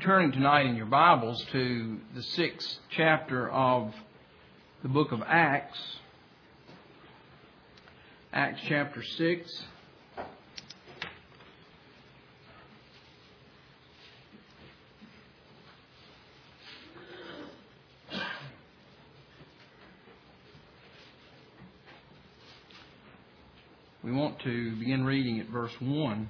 turning tonight in your Bibles to the 6th chapter of the book of Acts. Acts chapter 6. We want to begin reading at verse 1.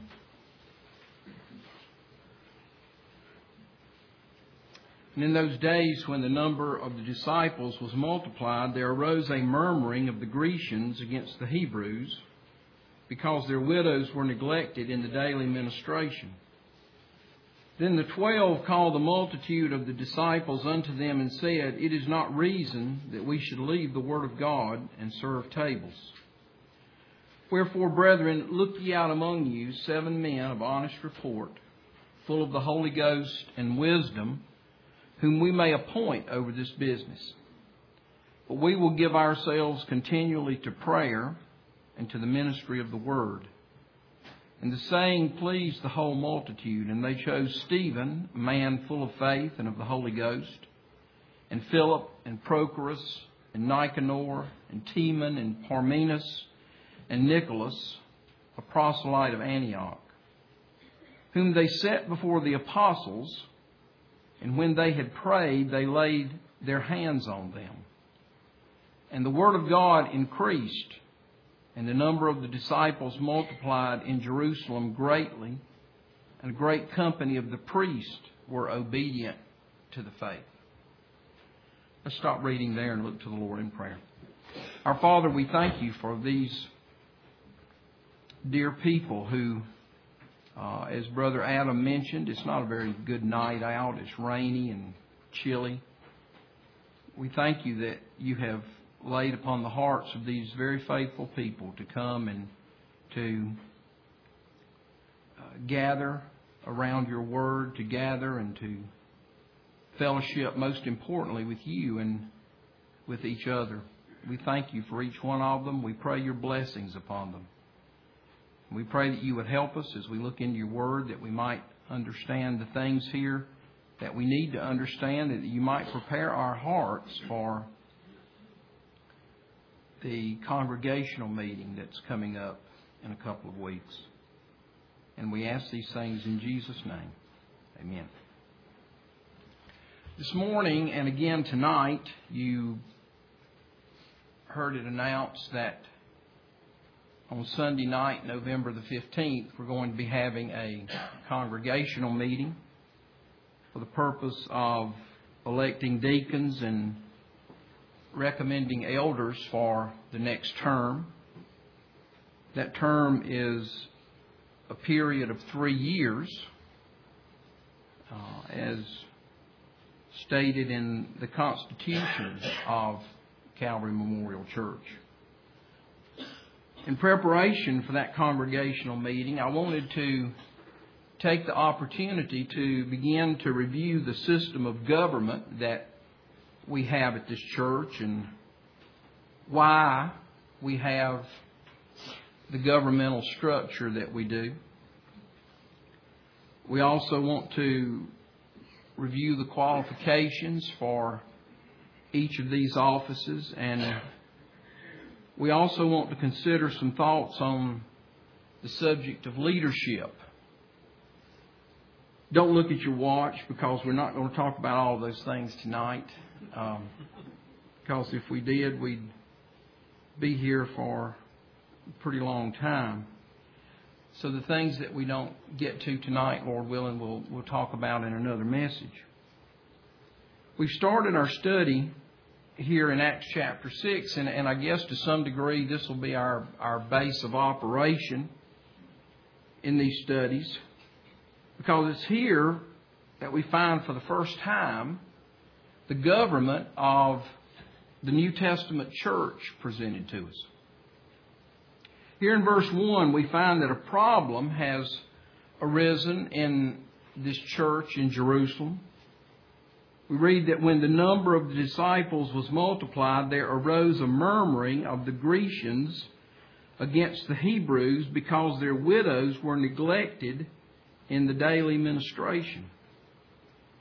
And in those days when the number of the disciples was multiplied, there arose a murmuring of the Grecians against the Hebrews, because their widows were neglected in the daily ministration. Then the 12 called the multitude of the disciples unto them and said, It is not reason that we should leave the word of God and serve tables. Wherefore, brethren, look ye out among you 7 men of honest report, full of the Holy Ghost and wisdom, whom we may appoint over this business. But we will give ourselves continually to prayer and to the ministry of the word. And the saying pleased the whole multitude, and they chose Stephen, a man full of faith and of the Holy Ghost, and Philip, and Prochorus, and Nicanor, and Timon, and Parmenas, and Nicholas, a proselyte of Antioch, whom they set before the apostles. And when they had prayed, they laid their hands on them. And the word of God increased, and the number of the disciples multiplied in Jerusalem greatly, and a great company of the priests were obedient to the faith. Let's stop reading there and look to the Lord in prayer. Our Father, we thank you for these dear people who, as Brother Adam mentioned, it's not a very good night out. It's rainy and chilly. We thank you that you have laid upon the hearts of these very faithful people to come and to gather around your word, to gather and to fellowship, most importantly, with you and with each other. We thank you for each one of them. We pray your blessings upon them. We pray that you would help us as we look into your word, that we might understand the things here that we need to understand, and that you might prepare our hearts for the congregational meeting that's coming up in a couple of weeks. And we ask these things in Jesus' name. Amen. This morning and again tonight, you heard it announced that on Sunday night, November the 15th, we're going to be having a congregational meeting for the purpose of electing deacons and recommending elders for the next term. That term is a period of 3 years, as stated in the Constitution of Calvary Memorial Church. In preparation for that congregational meeting, I wanted to take the opportunity to begin to review the system of government that we have at this church and why we have the governmental structure that we do. We also want to review the qualifications for each of these offices, and we also want to consider some thoughts on the subject of leadership. Don't look at your watch, because we're not going to talk about all of those things tonight. Because if we did, we'd be here for a pretty long time. So the things that we don't get to tonight, Lord willing, we'll talk about in another message. We've started our study here in Acts chapter 6, and I guess to some degree this will be our base of operation in these studies, because it's here that we find for the first time the government of the New Testament church presented to us. Here in verse 1, we find that a problem has arisen in this church in Jerusalem. We read that when the number of the disciples was multiplied, there arose a murmuring of the Grecians against the Hebrews, because their widows were neglected in the daily ministration.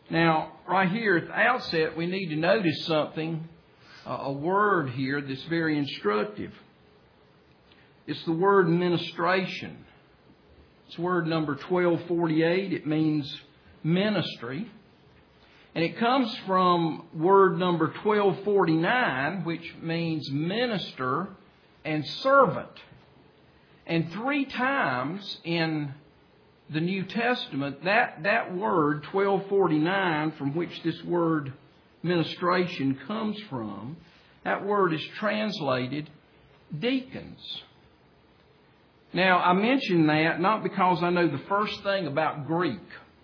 Now, right here at the outset, we need to notice something, a word here that's very instructive. It's the word ministration. It's word number 1248. It means ministry. And it comes from word number 1249, which means minister and servant. And 3 times in the New Testament, that word 1249, from which this word ministration comes from, that word is translated deacons. Now, I mention that not because I know the first thing about Greek.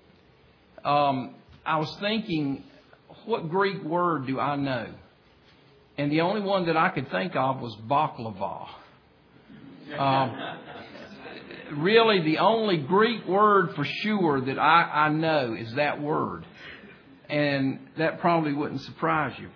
I was thinking, what Greek word do I know? And the only one that I could think of was baklava. Really, the only Greek word for sure that I know is that word. And that probably wouldn't surprise you,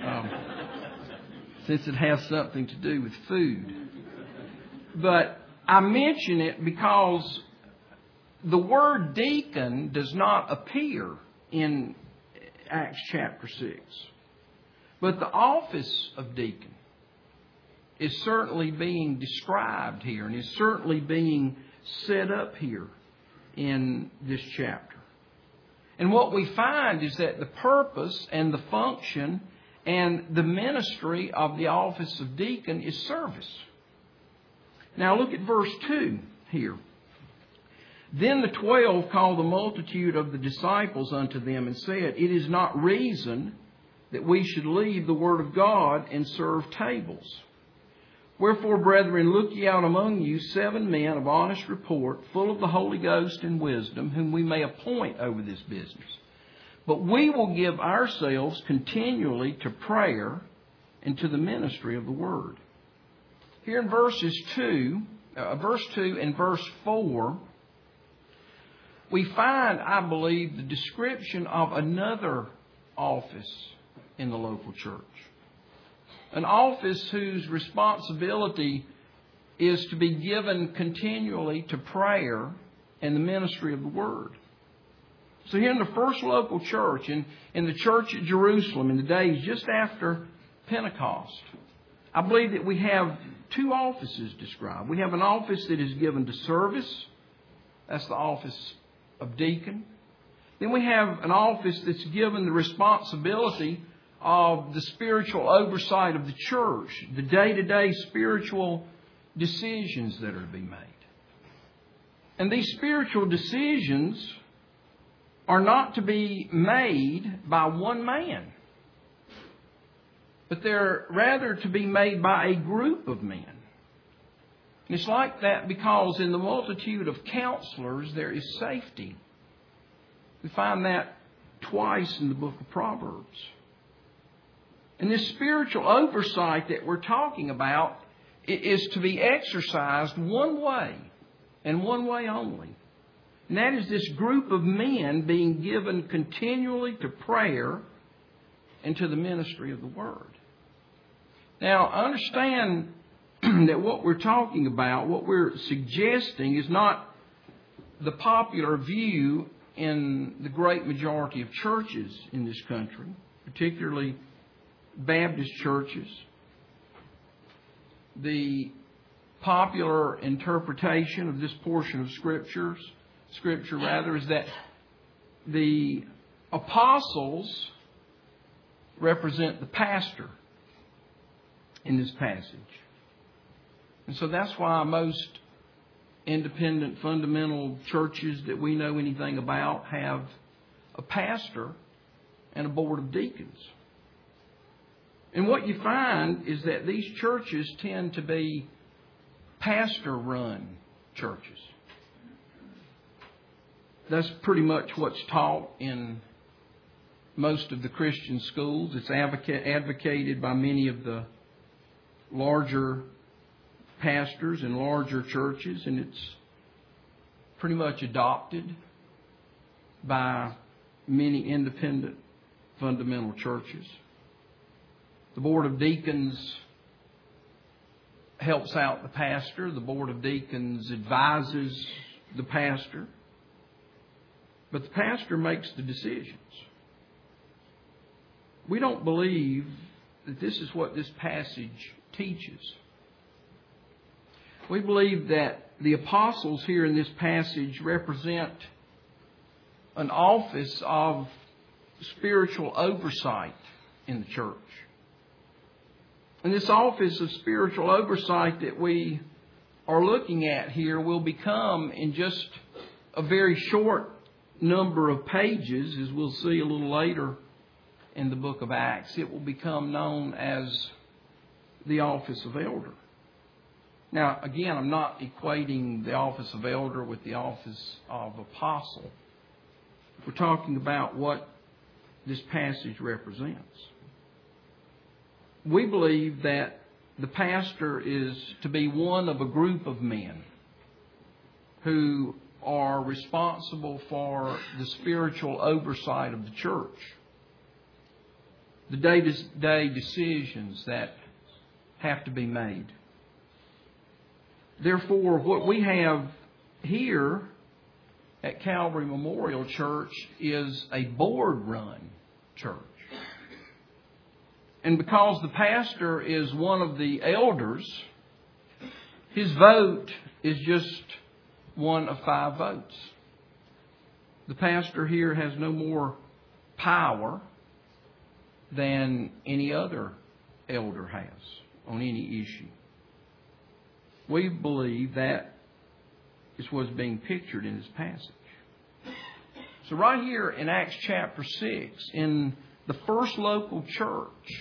since it has something to do with food. But I mention it because the word deacon does not appear in Acts chapter 6. But the office of deacon is certainly being described here and is certainly being set up here in this chapter. And what we find is that the purpose and the function and the ministry of the office of deacon is service. Now look at verse 2 here. Then the 12 called the multitude of the disciples unto them and said, It is not reason that we should leave the word of God and serve tables. Wherefore, brethren, look ye out among you 7 men of honest report, full of the Holy Ghost and wisdom, whom we may appoint over this business. But we will give ourselves continually to prayer and to the ministry of the word. Here in verse 2 and verse 4, we find, I believe, the description of another office in the local church. An office whose responsibility is to be given continually to prayer and the ministry of the Word. So here in the first local church, in the church at Jerusalem, in the days just after Pentecost, I believe that we have 2 offices described. We have an office that is given to service. That's the office of deacon. Then we have an office that's given the responsibility of the spiritual oversight of the church, the day-to-day spiritual decisions that are to be made. And these spiritual decisions are not to be made by one man, but they're rather to be made by a group of men. And it's like that because in the multitude of counselors there is safety. We find that twice in the book of Proverbs. And this spiritual oversight that we're talking about is to be exercised one way and one way only. And that is this group of men being given continually to prayer and to the ministry of the Word. Now, understand that what we're talking about, what we're suggesting, is not the popular view in the great majority of churches in this country, particularly Baptist churches. The popular interpretation of this portion of Scripture is that the apostles represent the pastor in this passage. And so that's why most independent fundamental churches that we know anything about have a pastor and a board of deacons. And what you find is that these churches tend to be pastor-run churches. That's pretty much what's taught in most of the Christian schools. It's advocated by many of the larger pastors in larger churches, and it's pretty much adopted by many independent fundamental churches. The board of deacons helps out the pastor. The board of deacons advises the pastor. But the pastor makes the decisions. we don't believe that this is what this passage teaches. We believe that the apostles here in this passage represent an office of spiritual oversight in the church. And this office of spiritual oversight that we are looking at here will become, in just a very short number of pages, as we'll see a little later in the book of Acts, it will become known as the office of elder. Now, again, I'm not equating the office of elder with the office of apostle. We're talking about what this passage represents. We believe that the pastor is to be one of a group of men who are responsible for the spiritual oversight of the church, the day-to-day decisions that have to be made. Therefore, what we have here at Calvary Memorial Church is a board-run church. And because the pastor is one of the elders, his vote is just one of 5 votes. The pastor here has no more power than any other elder has on any issue. We believe that is what's being pictured in this passage. So right here in Acts chapter 6, in the first local church,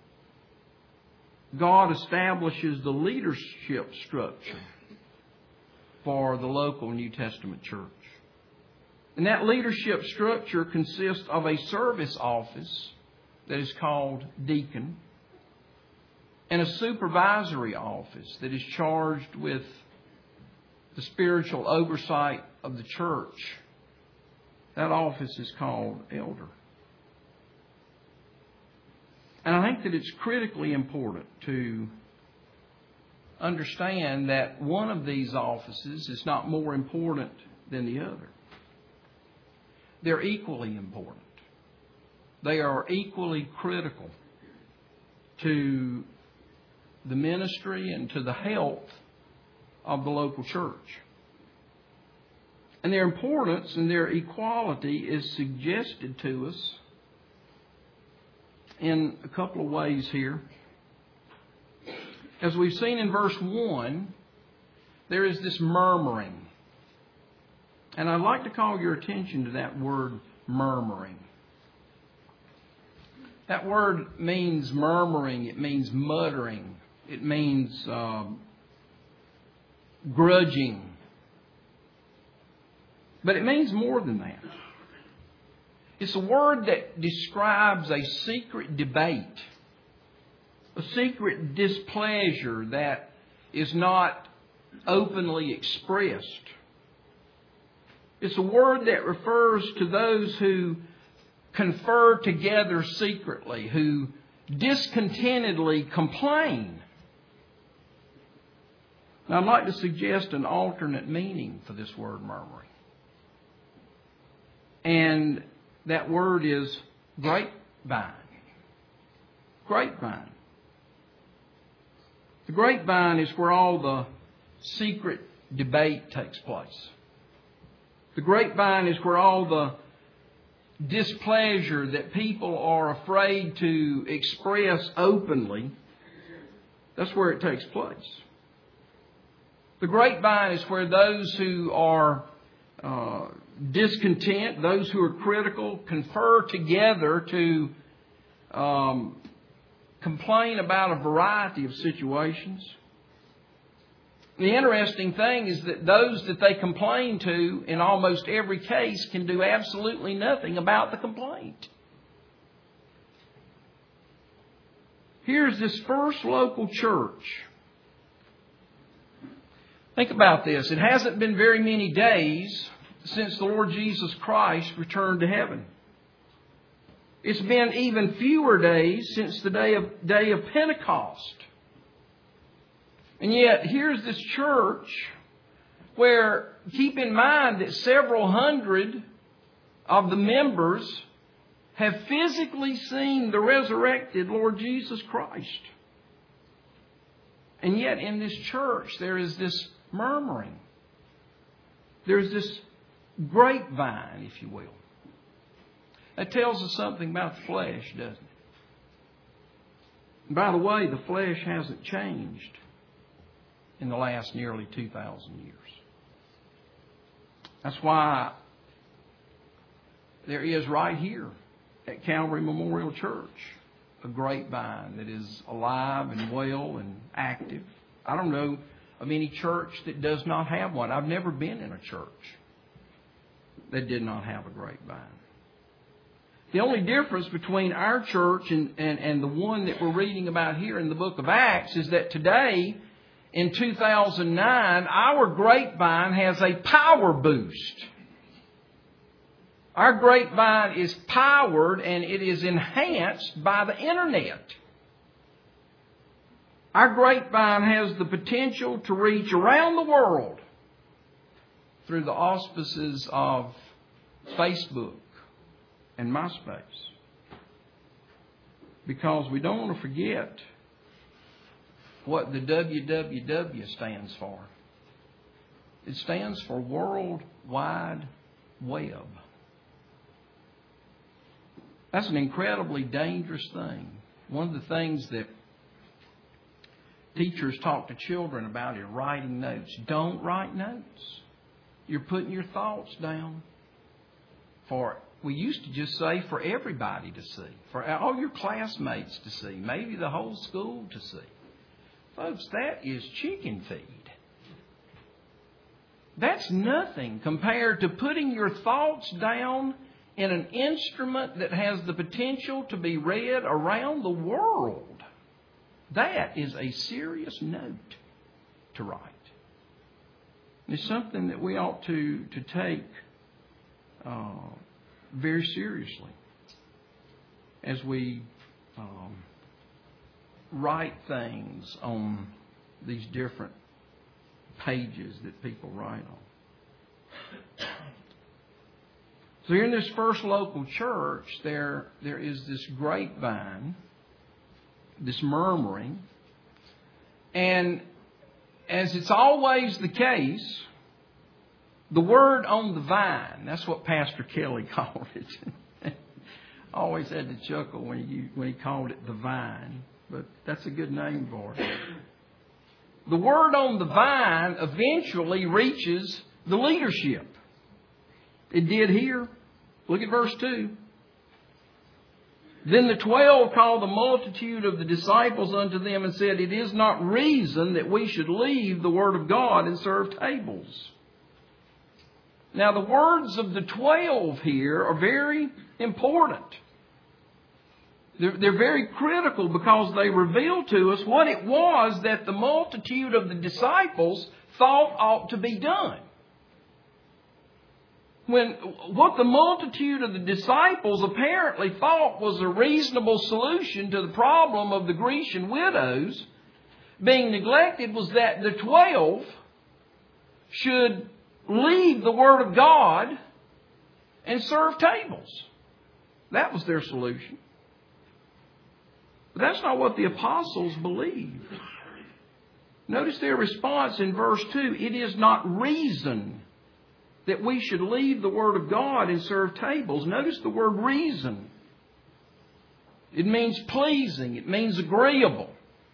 God establishes the leadership structure for the local New Testament church. And that leadership structure consists of a service office that is called deacon, and a supervisory office that is charged with the spiritual oversight of the church. That office is called elder. And I think that it's critically important to understand that one of these offices is not more important than the other. They're equally important. They are equally critical to the ministry and to the health of the local church. And their importance and their equality is suggested to us in a couple of ways here. As we've seen in verse 1, there is this murmuring. And I'd like to call your attention to that word murmuring. That word means murmuring. It means muttering. It means grudging. But it means more than that. It's a word that describes a secret debate, a secret displeasure that is not openly expressed. It's a word that refers to those who confer together secretly, who discontentedly complain. Now, I'd like to suggest an alternate meaning for this word murmuring. And that word is grapevine. Grapevine. The grapevine is where all the secret debate takes place. The grapevine is where all the displeasure that people are afraid to express openly, that's where it takes place. The grapevine is where those who are discontent, those who are critical, confer together to complain about a variety of situations. The interesting thing is that those that they complain to, in almost every case, can do absolutely nothing about the complaint. Here's this first local church. Think about this. It hasn't been very many days since the Lord Jesus Christ returned to heaven. It's been even fewer days since the day of Pentecost. And yet, here's this church where, keep in mind that several hundred of the members have physically seen the resurrected Lord Jesus Christ. And yet in this church there is this murmuring. There's this grapevine, if you will. That tells us something about the flesh, doesn't it? And by the way, the flesh hasn't changed in the last nearly 2,000 years. That's why there is right here at Calvary Memorial Church a grapevine that is alive and well and active. I don't know of any church that does not have one. I've never been in a church that did not have a grapevine. The only difference between our church and the one that we're reading about here in the book of Acts is that today, in 2009, our grapevine has a power boost. Our grapevine is powered and it is enhanced by the internet. Our grapevine has the potential to reach around the world through the auspices of Facebook and MySpace. Because we don't want to forget what the WWW stands for. It stands for World Wide Web. That's an incredibly dangerous thing. One of the things that teachers talk to children about is writing notes. Don't write notes. You're putting your thoughts down. We used to just say for everybody to see, for all your classmates to see, maybe the whole school to see. Folks, that is chicken feed. That's nothing compared to putting your thoughts down in an instrument that has the potential to be read around the world. That is a serious note to write. It's something that we ought to take very seriously as we write things on these different pages that people write on. So here in this first local church, there is this grapevine, this murmuring, and as it's always the case, the word on the vine, that's what Pastor Kelly called it. I always had to chuckle when he called it the vine, but that's a good name for it. The word on the vine eventually reaches the leadership. It did here. Look at verse 2. Then the 12 called the multitude of the disciples unto them and said, It is not reason that we should leave the word of God and serve tables. Now the words of the 12 here are very important. They're very critical because they reveal to us what it was that the multitude of the disciples thought ought to be done. What the multitude of the disciples apparently thought was a reasonable solution to the problem of the Grecian widows being neglected was that the 12 should leave the Word of God and serve tables. That was their solution. But that's not what the apostles believed. Notice their response in verse 2. It is not reason that we should leave the Word of God and serve tables. Notice the word reason. It means pleasing. It means agreeable.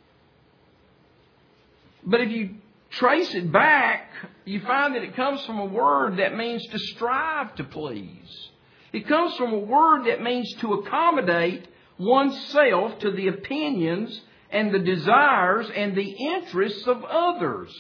But if you trace it back, you find that it comes from a word that means to strive to please. It comes from a word that means to accommodate oneself to the opinions and the desires and the interests of others.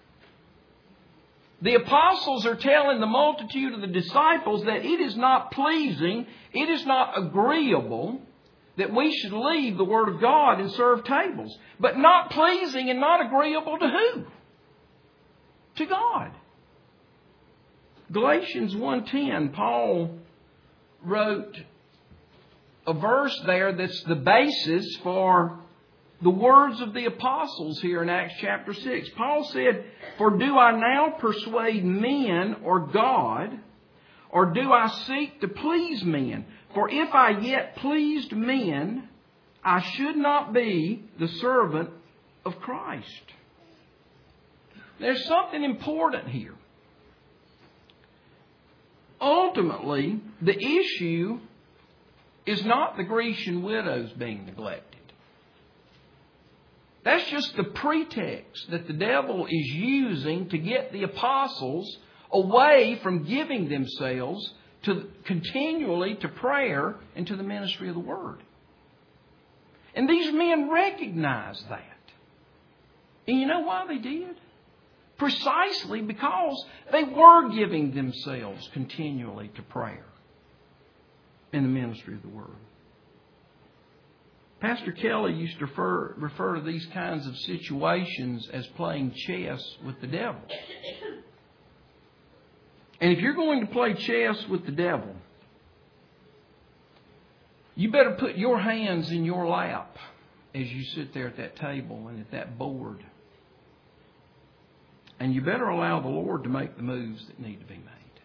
The apostles are telling the multitude of the disciples that it is not pleasing, it is not agreeable that we should leave the Word of God and serve tables. But not pleasing and not agreeable to who? To God. Galatians 1:10, Paul wrote a verse there that's the basis for the words of the apostles here in Acts chapter 6. Paul said, For do I now persuade men or God? or do I seek to please men? For if I yet pleased men, I should not be the servant of Christ. There's something important here. Ultimately, the issue is not the Grecian widows being neglected. That's just the pretext that the devil is using to get the apostles away from giving themselves continually to prayer and to the ministry of the Word. And these men recognized that. And you know why they did? Precisely because they were giving themselves continually to prayer and the ministry of the Word. Pastor Kelly used to refer to these kinds of situations as playing chess with the devil. And if you're going to play chess with the devil, you better put your hands in your lap as you sit there at that table and at that board. And you better allow the Lord to make the moves that need to be made.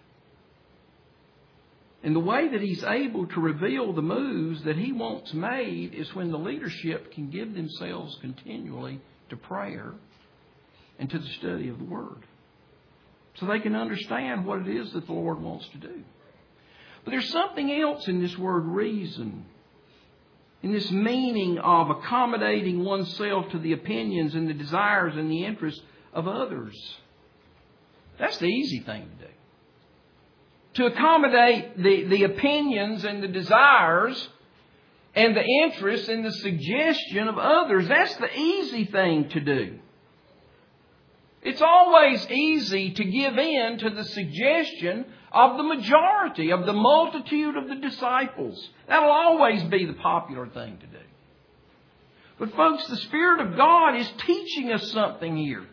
And the way that He's able to reveal the moves that He wants made is when the leadership can give themselves continually to prayer and to the study of the Word. So they can understand what it is that the Lord wants to do. But there's something else in this word reason. In this meaning of accommodating oneself to the opinions and the desires and the interests of others. That's the easy thing to do. To accommodate the opinions and the desires and the interests and the suggestion of others. That's the easy thing to do. It's always easy to give in to the suggestion of the majority, of the multitude of the disciples. That'll always be the popular thing to do. But folks, the Spirit of God is teaching us something here.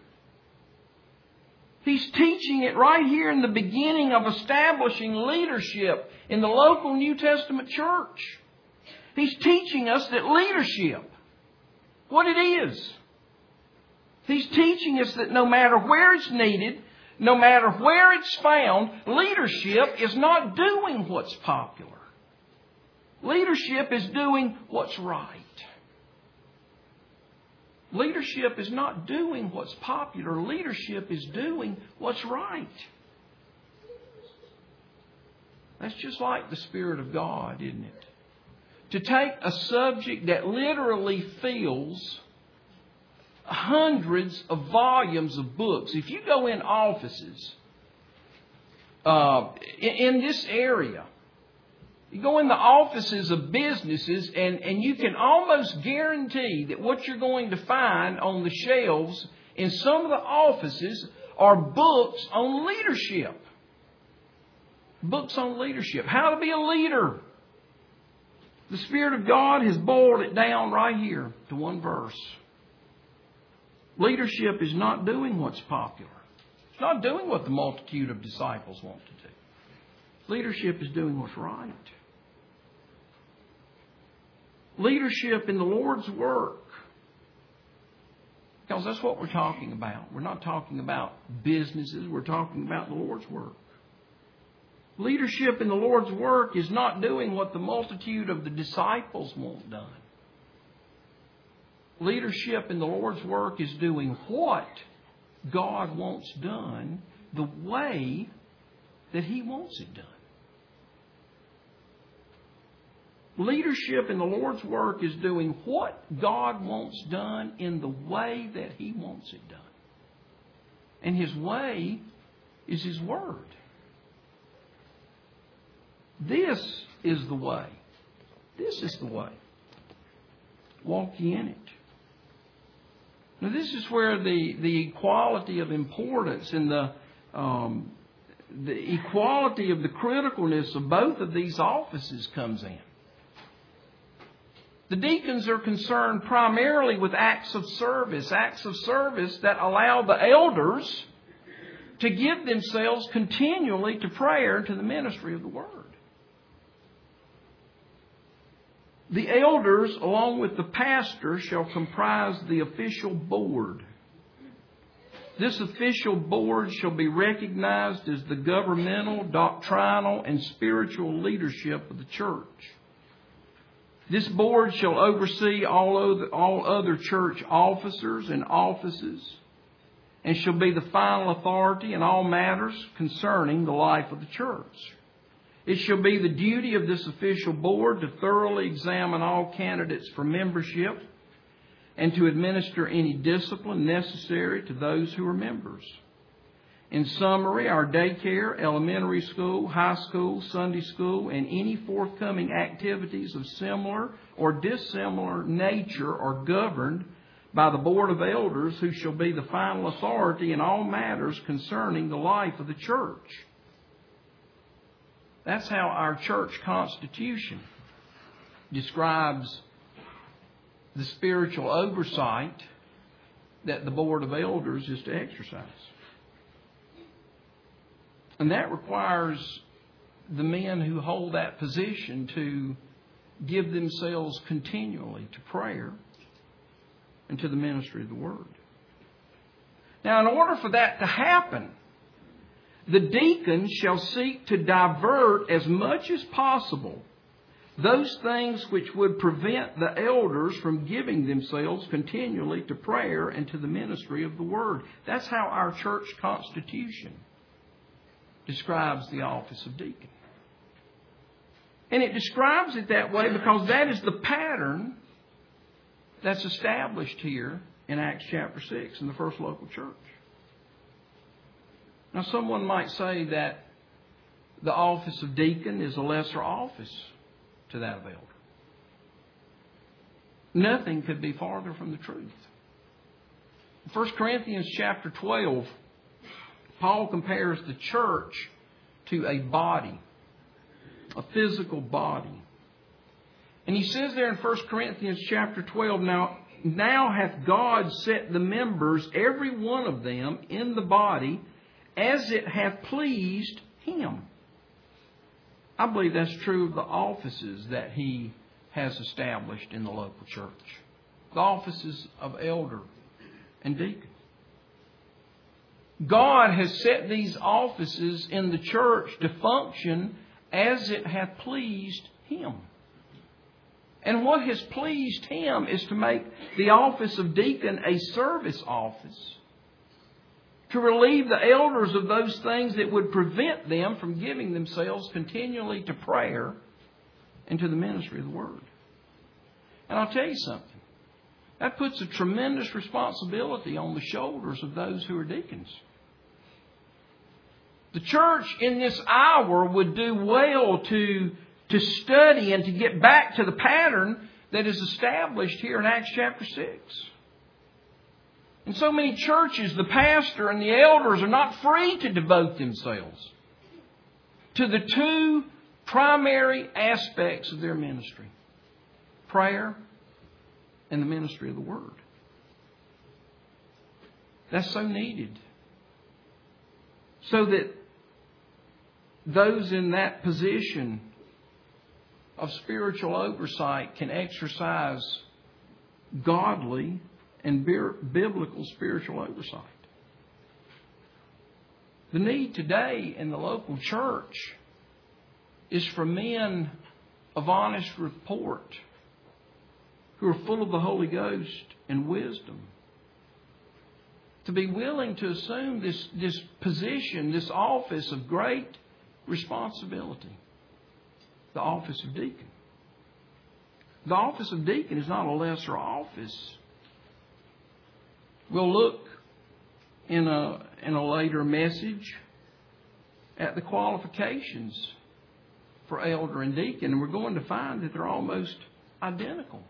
He's teaching it right here in the beginning of establishing leadership in the local New Testament church. He's teaching us that leadership, what it is. He's teaching us that no matter where it's needed, no matter where it's found, leadership is not doing what's popular. Leadership is doing what's right. Leadership is not doing what's popular. Leadership is doing what's right. That's just like the Spirit of God, isn't it? To take a subject that literally fills hundreds of volumes of books. If you go in offices in this area, you go in the offices of businesses and you can almost guarantee that what you're going to find on the shelves in some of the offices are books on leadership. Books on leadership. How to be a leader. The Spirit of God has boiled it down right here to one verse. Leadership is not doing what's popular. It's not doing what the multitude of disciples want to do. Leadership is doing what's right. Leadership in the Lord's work. Because that's what we're talking about. We're not talking about businesses. We're talking about the Lord's work. Leadership in the Lord's work is not doing what the multitude of the disciples want done. Leadership in the Lord's work is doing what God wants done the way that He wants it done. Leadership in the Lord's work is doing what God wants done in the way that He wants it done. And His way is His Word. This is the way. This is the way. Walk ye in it. Now this is where the equality of importance and the equality of the criticalness of both of these offices comes in. The deacons are concerned primarily with acts of service that allow the elders to give themselves continually to prayer and to the ministry of the Word. The elders, along with the pastor, shall comprise the official board. This official board shall be recognized as the governmental, doctrinal, and spiritual leadership of the church. This board shall oversee all other church officers and offices, and shall be the final authority in all matters concerning the life of the church. It shall be the duty of this official board to thoroughly examine all candidates for membership and to administer any discipline necessary to those who are members. In summary, our daycare, elementary school, high school, Sunday school, and any forthcoming activities of similar or dissimilar nature are governed by the Board of Elders, who shall be the final authority in all matters concerning the life of the church. That's how our church constitution describes the spiritual oversight that the Board of Elders is to exercise. And that requires the men who hold that position to give themselves continually to prayer and to the ministry of the Word. Now, in order for that to happen, the deacon shall seek to divert as much as possible those things which would prevent the elders from giving themselves continually to prayer and to the ministry of the Word. That's how our church constitution describes the office of deacon. And it describes it that way because that is the pattern that's established here in Acts chapter 6 in the first local church. Now, someone might say that the office of deacon is a lesser office to that of elder. Nothing could be farther from the truth. In 1 Corinthians chapter 12, Paul compares the church to a body, a physical body. And he says there in 1 Corinthians chapter 12, now hath God set the members, every one of them, in the body, as it hath pleased Him. I believe that's true of the offices that He has established in the local church. The offices of elder and deacon. God has set these offices in the church to function as it hath pleased Him. And what has pleased Him is to make the office of deacon a service office, to relieve the elders of those things that would prevent them from giving themselves continually to prayer and to the ministry of the Word. And I'll tell you something. That puts a tremendous responsibility on the shoulders of those who are deacons. The church in this hour would do well to study and to get back to the pattern that is established here in Acts chapter 6. In so many churches, the pastor and the elders are not free to devote themselves to the two primary aspects of their ministry: prayer and the ministry of the Word. That's so needed, so that those in that position of spiritual oversight can exercise godly and biblical spiritual oversight. The need today in the local church is for men of honest report who are full of the Holy Ghost and wisdom to be willing to assume this position, this office of great responsibility, the office of deacon. The office of deacon is not a lesser office. We'll look in a later message at the qualifications for elder and deacon, and we're going to find that they're almost identical.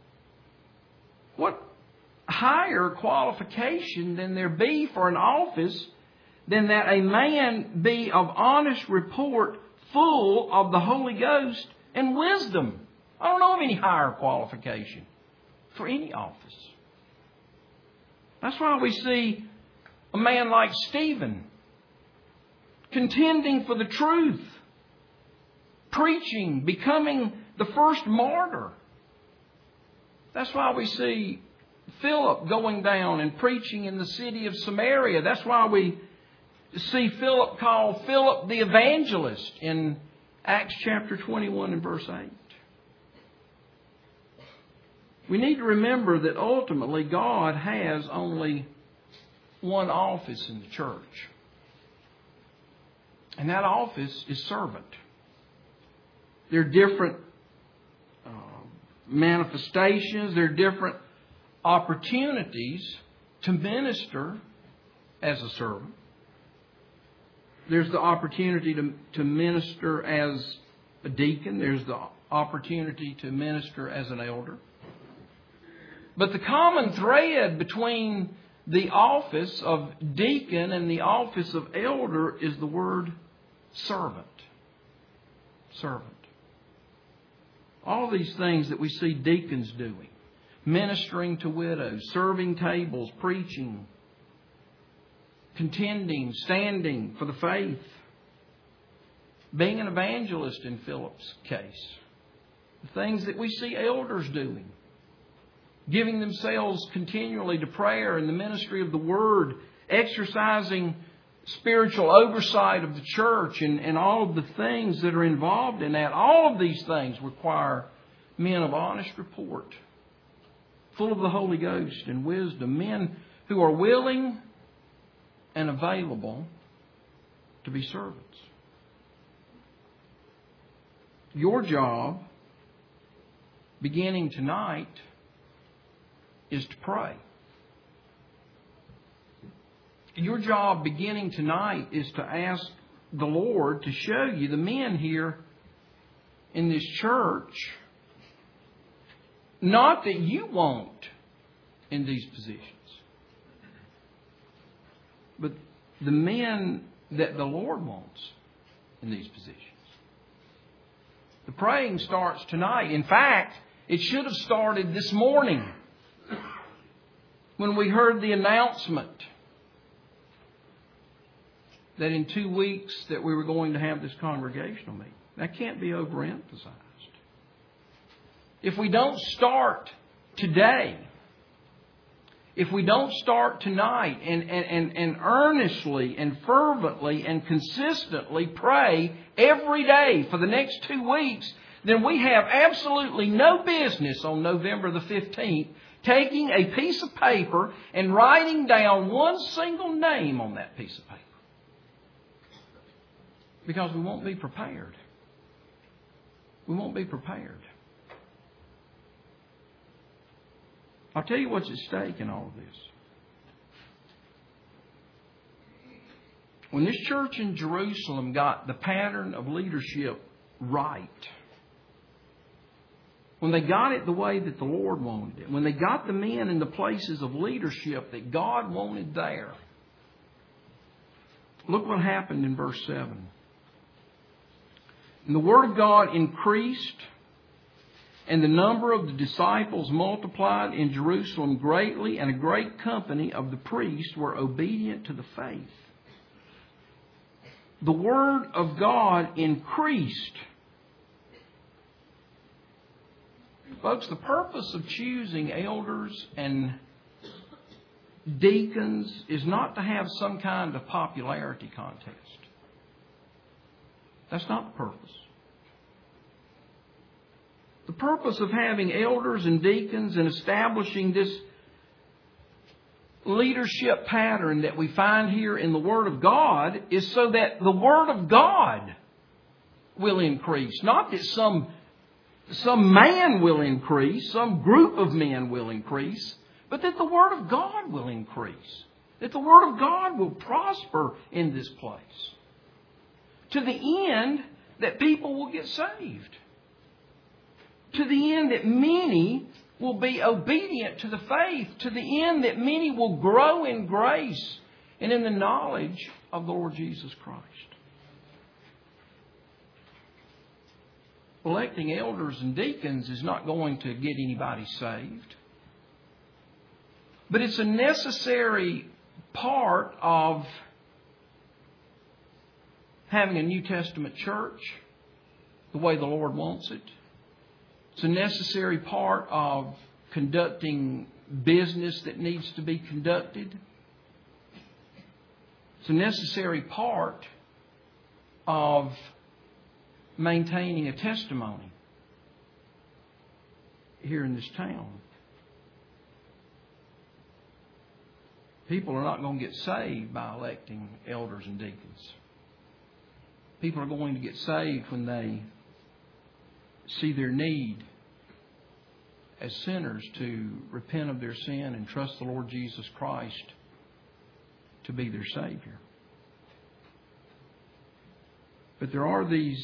What higher qualification than there be for an office than that a man be of honest report, full of the Holy Ghost and wisdom? I don't know of any higher qualification for any office. That's why we see a man like Stephen contending for the truth, preaching, becoming the first martyr. That's why we see Philip going down and preaching in the city of Samaria. That's why we see Philip called Philip the evangelist in Acts chapter 21 and verse 8. We need to remember that ultimately God has only one office in the church. And that office is servant. There are different manifestations. There are different opportunities to minister as a servant. There's the opportunity to minister as a deacon. There's the opportunity to minister as an elder. But the common thread between the office of deacon and the office of elder is the word servant. Servant. All these things that we see deacons doing. Ministering to widows, serving tables, preaching, contending, standing for the faith. Being an evangelist in Philip's case. The things that we see elders doing. Giving themselves continually to prayer and the ministry of the Word. Exercising spiritual oversight of the church and all of the things that are involved in that. All of these things require men of honest report. Full of the Holy Ghost and wisdom. Men who are willing and available to be servants. Your job, beginning tonight, is to pray. Your job beginning tonight is to ask the Lord to show you the men here in this church, not that you want in these positions, but the men that the Lord wants in these positions. The praying starts tonight. In fact, it should have started this morning when we heard the announcement that in 2 weeks that we were going to have this congregational meeting. That can't be overemphasized. If we don't start today, if we don't start tonight and earnestly and fervently and consistently pray every day for the next 2 weeks, then we have absolutely no business on November the 15th taking a piece of paper and writing down one single name on that piece of paper. Because we won't be prepared. We won't be prepared. I'll tell you what's at stake in all of this. When this church in Jerusalem got the pattern of leadership right, when they got it the way that the Lord wanted it, when they got the men in the places of leadership that God wanted there, look what happened in verse 7. And the Word of God increased, and the number of the disciples multiplied in Jerusalem greatly, and a great company of the priests were obedient to the faith. The Word of God increased. Folks, the purpose of choosing elders and deacons is not to have some kind of popularity contest. That's not the purpose. The purpose of having elders and deacons and establishing this leadership pattern that we find here in the Word of God is so that the Word of God will increase. Not that some man will increase, some group of men will increase, but that the Word of God will increase. That the Word of God will prosper in this place. To the end that people will get saved. To the end that many will be obedient to the faith. To the end that many will grow in grace and in the knowledge of the Lord Jesus Christ. Electing elders and deacons is not going to get anybody saved. But it's a necessary part of having a New Testament church the way the Lord wants it. It's a necessary part of conducting business that needs to be conducted. It's a necessary part of maintaining a testimony here in this town. People are not going to get saved by electing elders and deacons. People are going to get saved when they see their need as sinners to repent of their sin and trust the Lord Jesus Christ to be their Savior. But there are these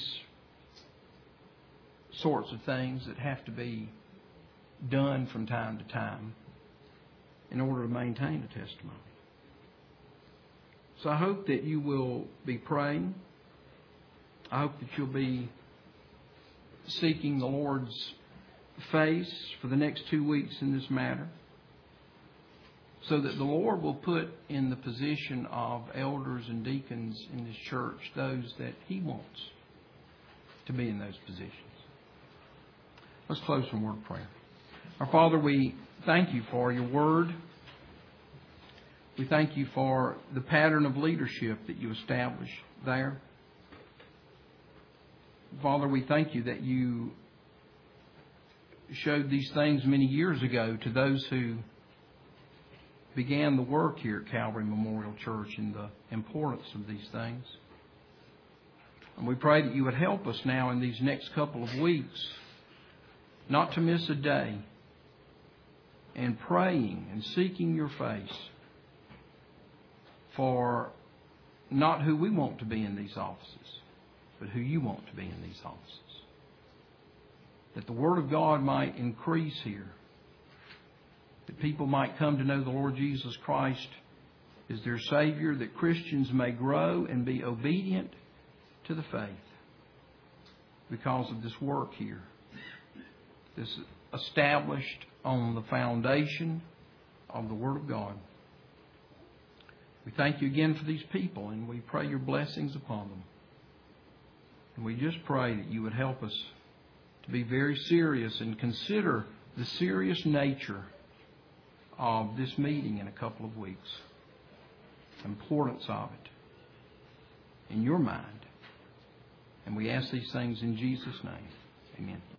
sorts of things that have to be done from time to time in order to maintain a testimony. So I hope that you will be praying. I hope that you'll be seeking the Lord's face for the next 2 weeks in this matter, so that the Lord will put in the position of elders and deacons in this church those that He wants to be in those positions. Let's close from word of prayer. Our Father, we thank You for Your Word. We thank You for the pattern of leadership that You established there. Father, we thank You that You showed these things many years ago to those who began the work here at Calvary Memorial Church and the importance of these things. And we pray that You would help us now in these next couple of weeks not to miss a day in praying and seeking Your face for not who we want to be in these offices, but who You want to be in these offices. That the Word of God might increase here. That people might come to know the Lord Jesus Christ as their Savior. That Christians may grow and be obedient to the faith because of this work here. This established on the foundation of the Word of God. We thank You again for these people, and we pray Your blessings upon them. And we just pray that You would help us to be very serious and consider the serious nature of this meeting in a couple of weeks. The importance of it in Your mind. And we ask these things in Jesus' name. Amen.